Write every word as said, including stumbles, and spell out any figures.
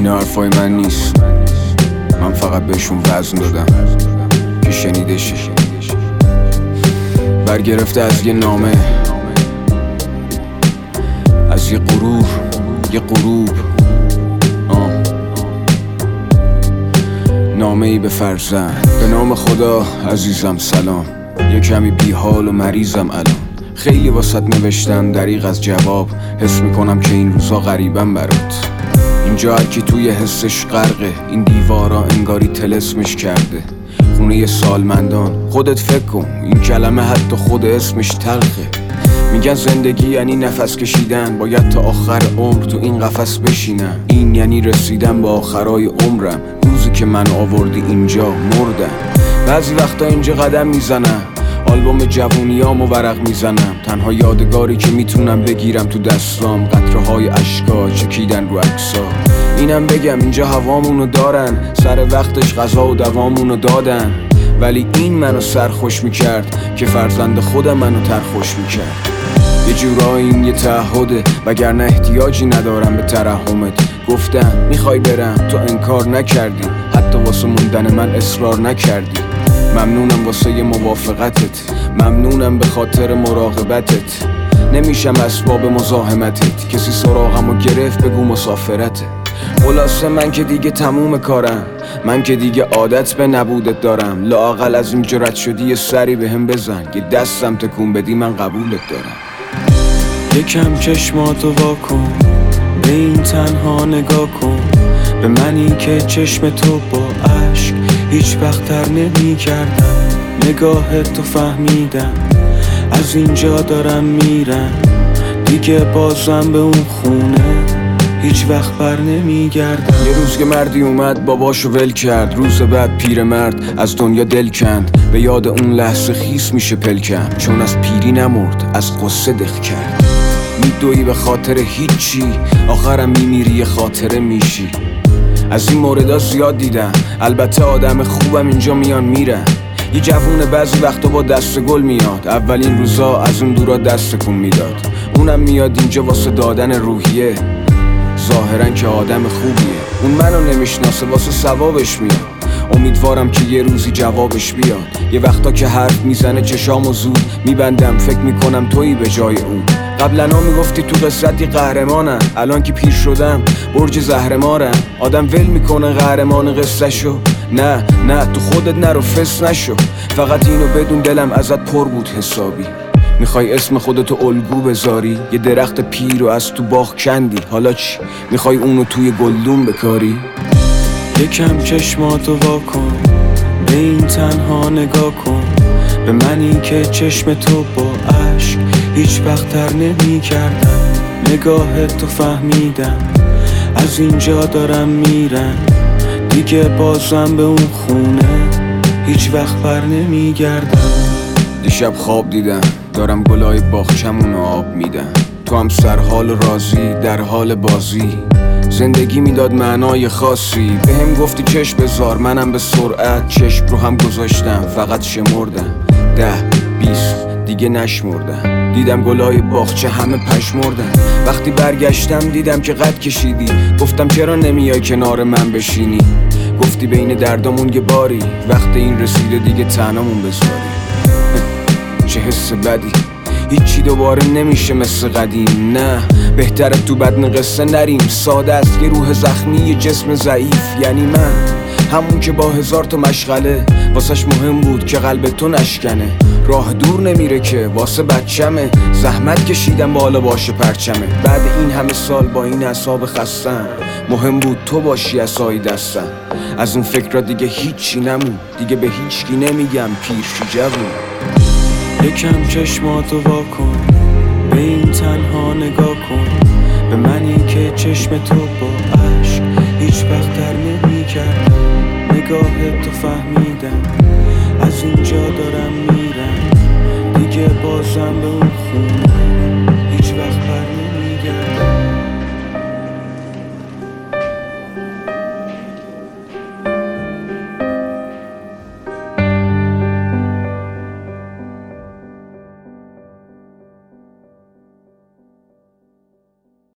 این حرفای من نیست، من فقط بهشون وزن دادم که شنیده شه. برگرفته از یه نامه، از یه غرور، یه غروب. آه. نامه ای به فرزند. به نام خدا عزیزم سلام، یه کمی بی حال و مریضم الان. خیلی واسط نوشتم دریغ از جواب، حس میکنم که این روزا غریبم برات. اینجا هرکی توی حسش غرقه، این دیوارا انگاری طلسمش کرده. خونه سالمندان، خودت فکر کن این کلمه حتی خود اسمش تلخه. میگن زندگی یعنی نفس کشیدن، باید تا آخر عمر تو این قفس بشینم. این یعنی رسیدن به آخرای عمرم، روزی که من آوردی اینجا مردم. بعضی وقتا اینجا قدم میزنم، آلبوم جوونیامو ورق میزنم. تنها یادگاری که میتونم بگیرم تو دستام، قطره های اشکا چکیدن رو عکسا. اینم بگم اینجا هوامونو دارن، سر وقتش غذا و دوامونو دادن. ولی این منو سرخوش میکرد که فرزند خودم منو ترخوش میکرد. یه جورایی این یه تعهده، وگرنه احتیاجی ندارم به ترحمت. گفتم میخوای برم، تو انکار نکردی، حتی واسه موندن من اصرار نکردی. ممنونم واسه ی موافقتت، ممنونم به خاطر مراقبتت. نمیشم اسباب مزاحمتت، کسی سراغمو گرفت بگو مسافرته. خلاصه من که دیگه تموم کارم، من که دیگه عادت به نبودت دارم. لااقل از این جرأت شدی یه سری به هم بزن، یه دستم تکون بدی من قبولت دارم. یکم چشماتو واکن، به این تنها نگاه کن. به منی که چشم تو با عشق هیچ وقت تر نمی کردم. نگاهت تو فهمیدم، از اینجا دارم میرم. دیگه بازم به اون خونه هیچ وقت بر نمی گردم. یه روز که مردی اومد باباشو ول کرد، روز بعد پیرمرد از دنیا دل کند. به یاد اون لحظه خیس میشه پلکم، چون از پیری نمرد از قصه دق کرد. میدوی به خاطر هیچی، آخرم میمیری خاطره میشی. از این موردا زیاد دیدم، البته آدم خوبم اینجا میان میرن. یه جوونه بعضی وقتا با دست گل میاد، اولین روزا از اون دورا دست کن میداد. اونم میاد اینجا واسه دادن روحیه، ظاهرا که آدم خوبیه. اون منو نمیشناسه واسه ثوابش میاد، امیدوارم که یه روزی جوابش بیاد. یه وقتا که حرف میزنه چشامو زود میبندم، فکر میکنم تویی به جای اون. قبلا ها میگفتی تو قصتی قهرمانم، الان که پیر شدم برج زهرمارم. آدم ول میکنه قهرمان قصه شو، نه نه تو خودت نرو فس نشو. فقط اینو بدون دلم ازت پر بود حسابی. میخوای اسم خودتو الگو بذاری، یه درخت پیر رو از تو باغ کندی. حالا چی؟ میخوای اونو توی گلدون بکاری؟ یکم چشماتو واکن، به این تنها نگاه کن. به منی که چشم تو با عشق هیچ وقت تر نمی کردم. نگاهت تو فهمیدم، از اینجا دارم میرم. دیگه بازم به اون خونه هیچ وقت بر نمی گردم. دیشب خواب دیدم دارم گلای باغچمونو آب میدم. تو هم سرحال و راضی در حال بازی، زندگی میداد معنای خاصی. به هم گفتی چشم بذار، منم به سرعت چشم رو هم گذاشتم. فقط شمردم ده بیست دیگه نشمردم. دیدم گلای باغچه همه پشمردن. وقتی برگشتم دیدم که قد کشیدی. گفتم چرا نمیای کنار من بشینی؟ گفتی بین دردامون یه باری، وقت این رسیده دیگه تنهامون بذاری. چه حس بدی، هیچی دوباره نمیشه مثل قدیم. نه بهتره تو بدن قصه نریم. ساده است یه روح زخمی، یه جسم ضعیف. یعنی من همون که با هزار تا مشغله واسش مهم بود که قلب تو نشکنه. راه دور نمیره که واسه بچمه، زحمت کشیدم بالا باشه پرچمه. بعد این همه سال با این اعصاب خستم، مهم بود تو باشی عصای دستم. از اون فکر را دیگه هیچی نمون، دیگه به هیچکی نمیگم پیر شو جوون. یکم چشماتو واکن، به این تنها نگاه کن. به منی که چشم تو با عشق هیچ وقت تر نمی کردم. نگاهت تو فهمیدم، از اینجا دارم میرم. دیگه بازم به اون خونه